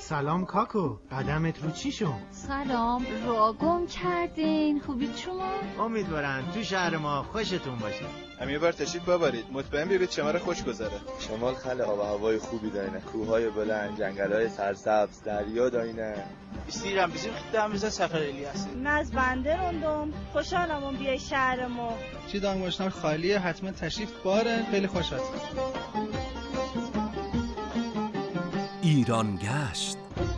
سلام کاکو، قدمت رو چی شد؟ سلام، رو گم کردین. خوبید شما؟ امیدوارم تو شهر ما خوشتون باشه. هم یه بار تشریف ببرید، مطمئن ببینید شمال خوش گذره. شمال خیلی آب و هوای خوبی داره، کوههای بلند، جنگل‌های سرسبز، دریا داره. استیرم bizim خدامıza سفر الیاسی. از بنده روندم، خوشحالم بیای شهر ما. چی دانگوشنار خالیه، حتما تشریف باره، خیلی خوش هست. ایران گشت.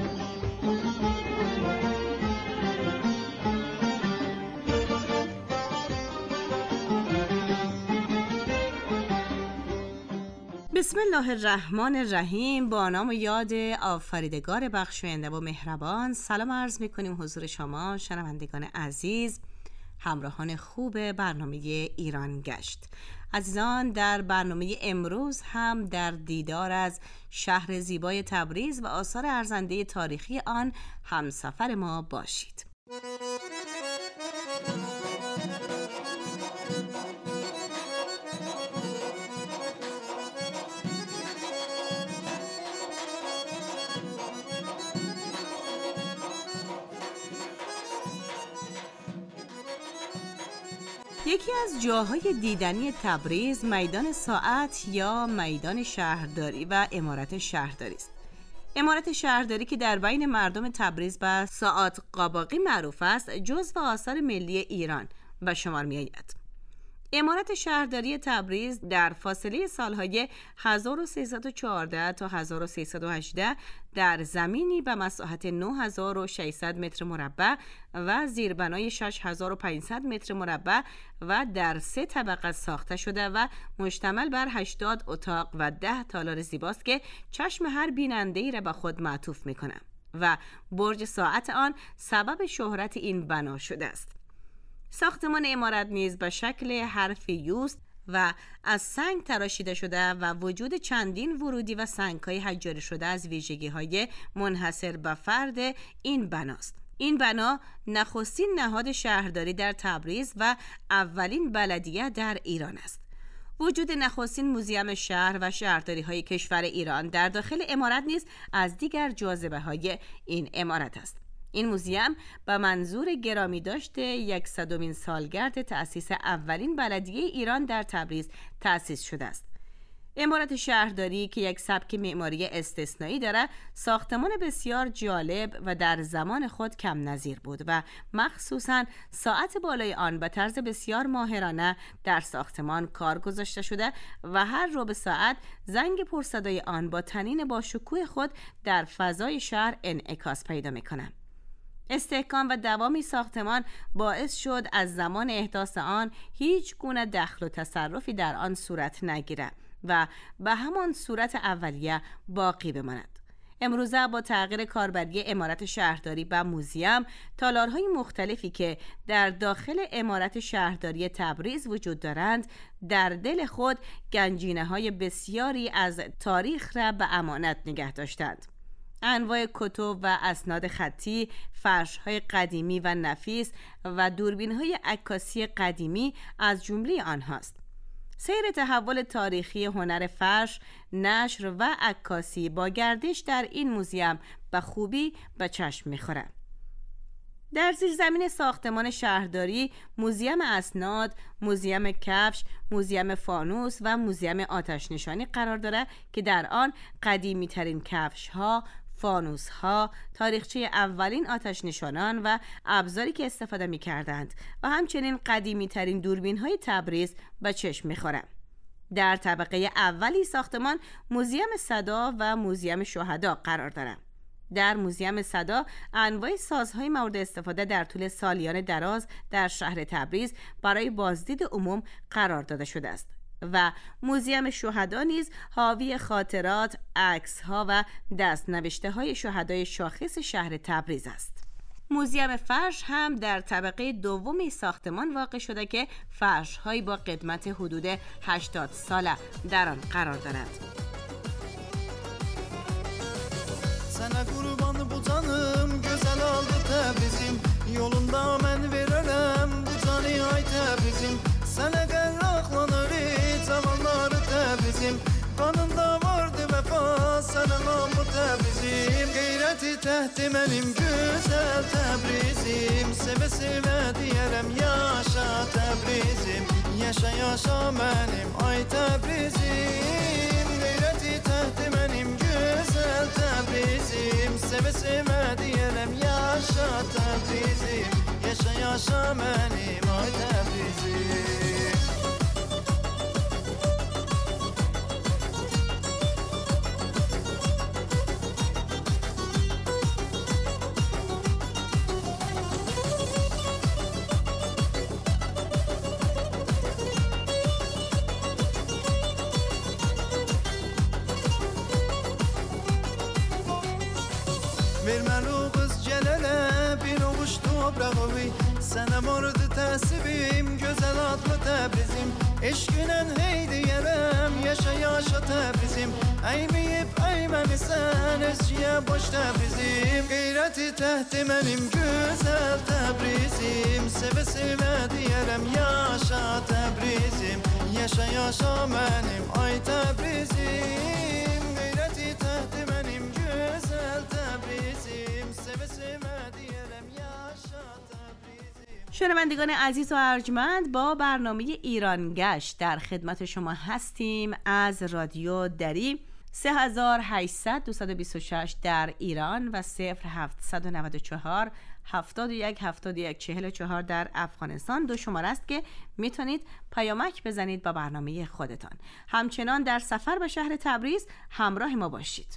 بسم الله الرحمن الرحیم. با نام و یاد آفریدگار بخشاینده و مهربان سلام عرض می‌کنیم حضور شما شنوندگان عزیز، همراهان خوب برنامه ایران گشت. عزیزان، در برنامه امروز هم در دیدار از شهر زیبای تبریز و آثار ارزنده تاریخی آن همسفر ما باشید. یکی از جاهای دیدنی تبریز میدان ساعت یا میدان شهرداری و عمارت شهرداری است. عمارت شهرداری که در بین مردم تبریز و ساعات قاباقی معروف است، جزو آثار ملی ایران به شمار می آید. عمارت شهرداری تبریز در فاصله سالهای 1314 تا 1318 در زمینی به مساحت 9600 متر مربع و زیربنای 6500 متر مربع و در 3 طبقه ساخته شده و مشتمل بر 80 اتاق و 10 تالار زیباست که چشم هر بیننده‌ای را به خود معطوف می‌کند و برج ساعت آن سبب شهرت این بنا شده است. ساختمان عمارت نیز به شکل حرف یوست و از سنگ تراشیده شده و وجود چندین ورودی و سنگ‌های حجاری شده از ویژگی‌های منحصر به فرد این بناست. این بنا نخستین نهاد شهرداری در تبریز و اولین بلدیه در ایران است. وجود نخستین موزیم شهر و شهرداری‌های کشور ایران در داخل عمارت نیز از دیگر جاذبه‌های این عمارت است. این موزیم به منظور گرامی داشته 100مین سالگرد تأسیس اولین بلدیه ایران در تبریز تأسیس شده است. عمارت شهرداری که یک سبک معماری استثنایی دارد، ساختمان بسیار جالب و در زمان خود کم نظیر بود و مخصوصاً ساعت بالای آن به طرز بسیار ماهرانه در ساختمان کار گذاشته شده و هر ربع ساعت زنگ پرصدای آن با طنین با شکوه خود در فضای شهر انعکاس پیدا می‌کند. استحکام و دوامی ساختمان باعث شد از زمان احداث آن هیچ گونه دخل و تصرفی در آن صورت نگیرد و به همان صورت اولیه باقی بماند. امروزه با تغییر کاربری عمارت شهرداری به موزیم، تالارهای مختلفی که در داخل عمارت شهرداری تبریز وجود دارند، در دل خود گنجینه‌های بسیاری از تاریخ را به امانت نگه داشتند. انواع کتب و اسناد خطی، فرش‌های قدیمی و نفیس و دوربین‌های عکاسی قدیمی از جمله آنهاست. سیر تحول تاریخی هنر فرش، نشر و عکاسی با گردش در این موزیم به خوبی به چشم می‌خورد. در زیرزمین ساختمان شهرداری موزیم اسناد، موزیم کفش، موزیم فانوس و موزیم آتش نشانی قرار دارد که در آن قدیمی ترین کفش ها، فانوس ها، تاریخچه اولین آتش نشانان و ابزاری که استفاده می کردند و همچنین قدیمی ترین دوربین های تبریز به چشم می خورند. در طبقه اولی ساختمان موزیم صدا و موزیم شهدا قرار دارد. در موزیم صدا انواع سازهای مورد استفاده در طول سالیان دراز در شهر تبریز برای بازدید عموم قرار داده شده است و موزیم شهدا نیز حاوی خاطرات، عکس‌ها و دست‌نوشته‌های شهدای شاخص شهر تبریز است. موزیم فرش هم در طبقه دومی ساختمان واقع شده که فرش‌هایی با قدمت حدود 80 ساله در آن قرار دارد. Sənə qurban bu canım, gözəl aldı Təbrizim. Yolunda mən verərəm bu canı ay Təbrizim. Sənə qərraqlanır cavanları Təbrizim. Qanında vardı vəfa, sənə namı Təbrizim. Qeyrəti təhti mənim gözəl Təbrizim Sevə sevə deyərəm yaşa Təbrizim Yaşa yaşa mənim ay Təbrizim Qeyrəti təhti mənim gözəl Təbrizim Sevə sevə deyərəm yaşa Təbrizim Yaşa yaşa mənim ay Təbrizim Verməli o qız gələlə bir ovuş toprağıvi Sənə mordu təsibim, gözəl adlı Təbrizim Eşqinən hey deyərəm, yaşa yaşa Təbrizim Əyməyib əyməmisən, özcüyə boş Təbrizim Qeyrəti təhti mənim gözəl Təbrizim Sevə sevə deyərəm, yaşa Təbrizim Yaşa yaşa mənim ay Təbrizim Qeyrəti təhti mənim gözəl Təbrizim Sevə sevə deyərəm, yaşa Təbrizim شنوندگان عزیز و ارجمند، با برنامه ایران گشت در خدمت شما هستیم از رادیو دری 3800 226 در ایران و 0794 71 71 44 در افغانستان. دو شماره است که میتونید پیامک بزنید با برنامه خودتان. همچنان در سفر به شهر تبریز همراه ما باشید.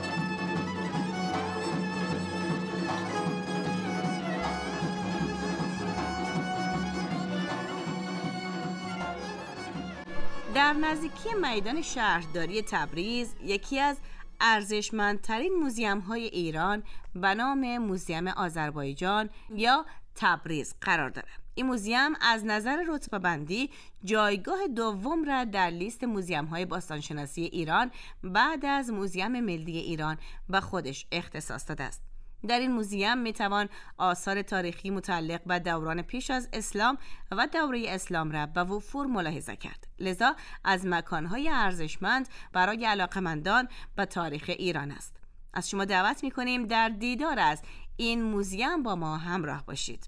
در نزدیکی میدان شهرداری تبریز یکی از ارزشمندترین موزیم‌های ایران به نام موزیم آذربایجان یا تبریز قرار دارد. این موزیم از نظر رتبه‌بندی جایگاه دوم را در لیست موزیم‌های باستانشناسی ایران بعد از موزیم ملی ایران به خودش اختصاص داده است. در این موزیم میتوان آثار تاریخی متعلق به دوران پیش از اسلام و دوره اسلام را به وفور ملاحظه کرد. لذا از مکانهای ارزشمند برای علاقه‌مندان به تاریخ ایران است. از شما دعوت میکنیم در دیدار از این موزیم با ما همراه باشید.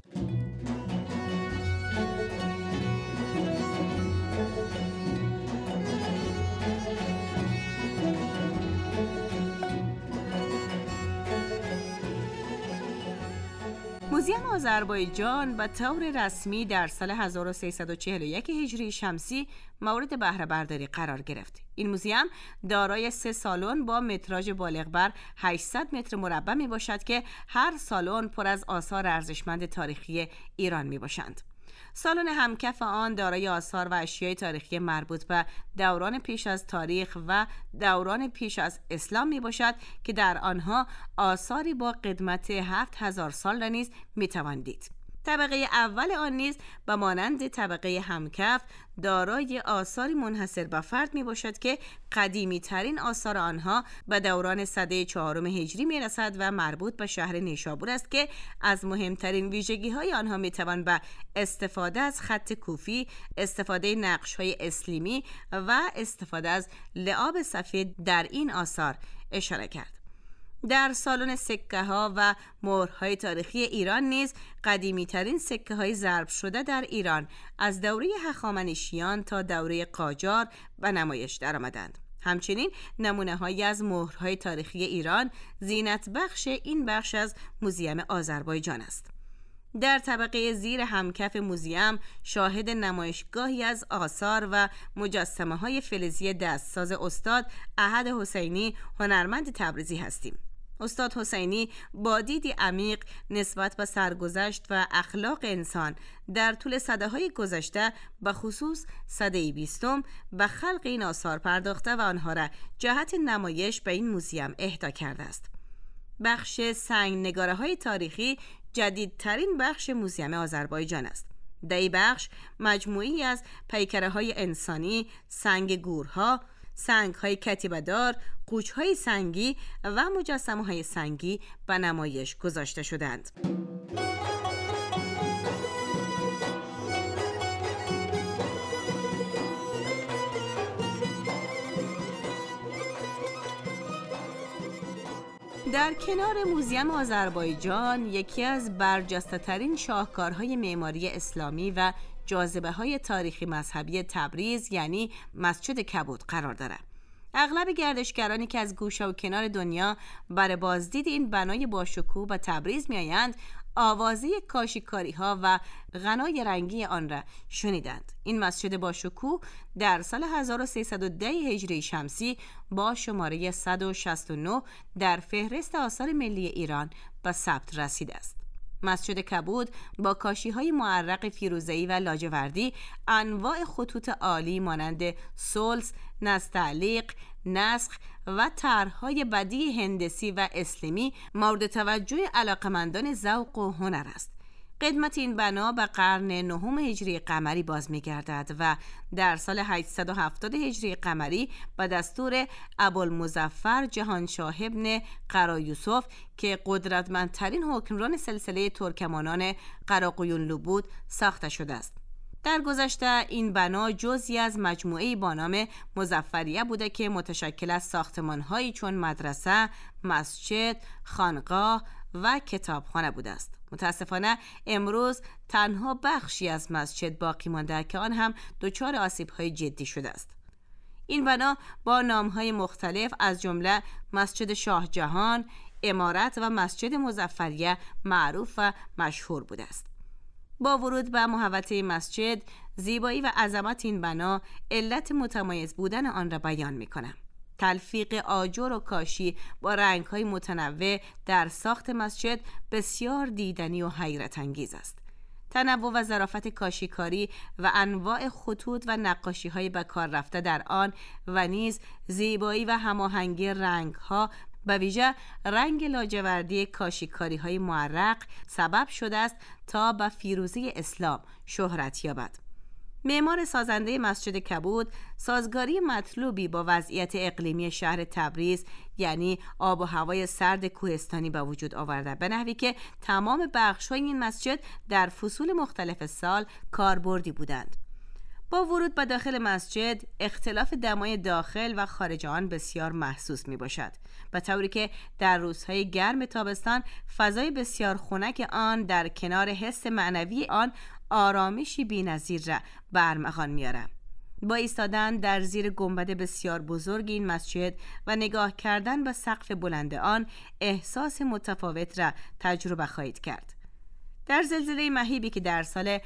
موزیم آذربایجان به طور رسمی در سال 1341 هجری شمسی مورد بهره برداری قرار گرفت. این موزیم دارای 3 سالن با متراژ بالغ بر 800 متر مربع می باشد که هر سالن پر از آثار ارزشمند تاریخی ایران می باشند. سالن همکف آن دارای آثار و اشیای تاریخی مربوط به دوران پیش از تاریخ و دوران پیش از اسلام می باشد که در آنها آثاری با قدمت 7000 سال را نیز می توان دید. طبقه اول آن نیز به مانند طبقه همکف دارای آثاری منحصر به فرد می باشد که قدیمی ترین آثار آنها به دوران سده 4 هجری می رسد و مربوط به شهر نیشابور است که از مهمترین ویژگی های آنها می توان به استفاده از خط کوفی، استفاده نقش های اسلیمی و استفاده از لعاب سفید در این آثار اشاره کرد. در سالن سکه ها و مهرهای تاریخی ایران نیز قدیمی ترین سکه های ضرب شده در ایران از دوره هخامنشیان تا دوره قاجار به نمایش درآمدند. همچنین نمونه هایی از مهرهای تاریخی ایران زینت بخش این بخش از موزیم آذربایجان است. در طبقه زیر همکف موزیم شاهد نمایشگاهی از آثار و مجسمه های فلزی دستساز استاد احد حسینی هنرمند تبریزی هستیم. استاد حسینی با دیدی عمیق نسبت به سرگذشت و اخلاق انسان در طول سده‌های گذشته به خصوص سده 20 به خلق این آثار پرداخته و آنها را جهت نمایش به این موزیم اهدا کرده است. بخش سنگ نگاره‌های تاریخی جدیدترین بخش موزیم آذربایجان است. در این بخش مجموعی از پیکره‌های انسانی، سنگ گورها، سنگ‌های کتیبه‌دار، قوچ‌های سنگی و مجسمه‌های سنگی به نمایش گذاشته شدند. در کنار موزیم آذربایجان یکی از برجسته‌ترین شاهکارهای معماری اسلامی و جاذبه‌های تاریخی مذهبی تبریز یعنی مسجد کبود قرار دارد. اغلب گردشگرانی که از گوشه و کنار دنیا برای بازدید این بنای باشکوه به تبریز می‌آیند، آوازه کاشیکاری‌ها و غنای رنگی آن را شنیدند. این مسجد باشکوه در سال 1310 هجری شمسی با شماره 169 در فهرست آثار ملی ایران به ثبت رسیده است. مسجد کبود با کاشی‌های معرق فیروزه‌ای و لاجوردی انواع خطوط عالی مانند سلس، نستعلیق، نسخ و طرح‌های بدیع هندسی و اسلامی مورد توجه علاقمندان ذوق و هنر است. قدمت این بنا به قرن نهم هجری قمری باز می‌گردد و در سال 870 هجری قمری به دستور ابوالمظفر جهانشاه ابن قرایوسف که قدرتمندترین حکمران سلسله ترکمانان قراقویونلو بود ساخته شده است. در گذشته این بنا جزئی از مجموعه‌ای با نام مظفریه بوده که متشکل از ساختمان‌هایی چون مدرسه، مسجد، خانقاه و کتابخانه بوده است. متاسفانه امروز تنها بخشی از مسجد باقی مانده که آن هم دچار آسیب‌های جدی شده است. این بنا با نام‌های مختلف از جمله مسجد شاه جهان، امارت و مسجد مظفریه معروف و مشهور بوده است. با ورود به محوطه مسجد، زیبایی و عظمت این بنا علت متمایز بودن آن را بیان می‌کنم. تلفیق آجر و کاشی با رنگ‌های متنوع در ساخت مسجد بسیار دیدنی و حیرت انگیز است. تنوع و ظرافت کاشیکاری و انواع خطوط و نقاشی‌های به کار رفته در آن و نیز زیبایی و هماهنگی رنگ‌ها به ویژه رنگ لاجوردی کاشیکاری‌های معرق سبب شده است تا به فیروزه اسلام شهرت یابد. معمار سازنده مسجد کبود سازگاری مطلوبی با وضعیت اقلیمی شهر تبریز یعنی آب و هوای سرد کوهستانی به وجود آورده، به نحوی که تمام بخش‌های این مسجد در فصول مختلف سال کاربردی بودند. با ورود به داخل مسجد اختلاف دمای داخل و خارج آن بسیار محسوس می باشد، به طوری که در روزهای گرم تابستان فضای بسیار خنک آن در کنار حس معنوی آن آرامشی بی‌نظیر را برمغان می‌آورد. با ایستادن در زیر گنبد بسیار بزرگ این مسجد و نگاه کردن به سقف بلند آن احساس متفاوت را تجربه خواهید کرد. در زلزله مهیبی که در سال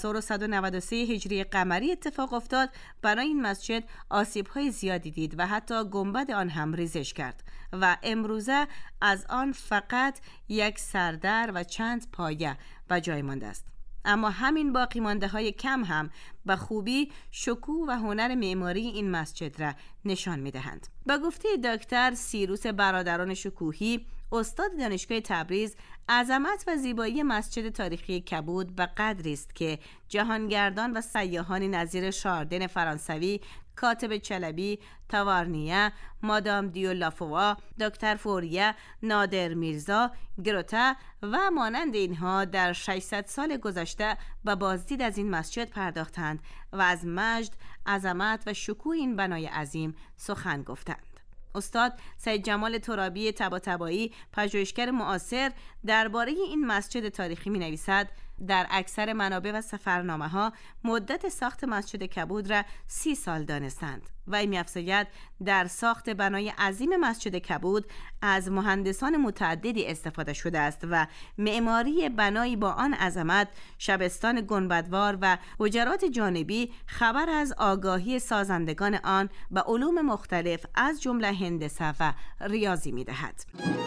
1193 هجری قمری اتفاق افتاد، برای این مسجد آسیب‌های زیادی دید و حتی گنبد آن هم ریزش کرد و امروزه از آن فقط یک سردر و چند پایه به جای مانده است. اما همین باقی مانده های کم هم به خوبی شکوه و هنر معماری این مسجد را نشان می دهند. با گفته دکتر سیروس برادران شکوهی، استاد دانشگاه تبریز، عظمت و زیبایی مسجد تاریخی کبود به قدری است که جهانگردان و سیاحانی نظیر شاردن فرانسوی، کاتب چلبی، تاوارنیه، مادام دیو لافوا، دکتر فوریه، نادر میرزا، گروته و مانند اینها در 600 سال گذشته به بازدید از این مسجد پرداختند و از مجد، عظمت و شکوه این بنای عظیم سخن گفتند. استاد سید جمال ترابی طباطبایی، پژوهشگر معاصر، درباره این مسجد تاریخی می نویسد: در اکثر منابع و سفرنامه‌ها مدت ساخت مسجد کبود را 30 سال دانستند و می افزاید در ساخت بنای عظیم مسجد کبود از مهندسان متعددی استفاده شده است و معماری بنایی با آن عظمت، شبستان گنبدوار و حجرات جانبی خبر از آگاهی سازندگان آن به علوم مختلف از جمله هندسه و ریاضی می دهد.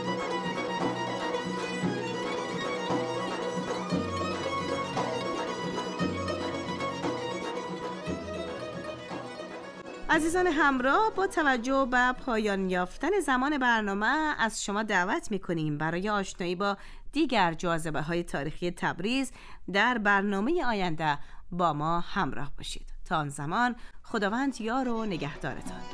عزیزان همراه، با توجه به پایان یافتن زمان برنامه از شما دعوت می‌کنیم برای آشنایی با دیگر جاذبه‌های تاریخی تبریز در برنامه آینده با ما همراه باشید. تا آن زمان خداوند یار و نگهدارتان.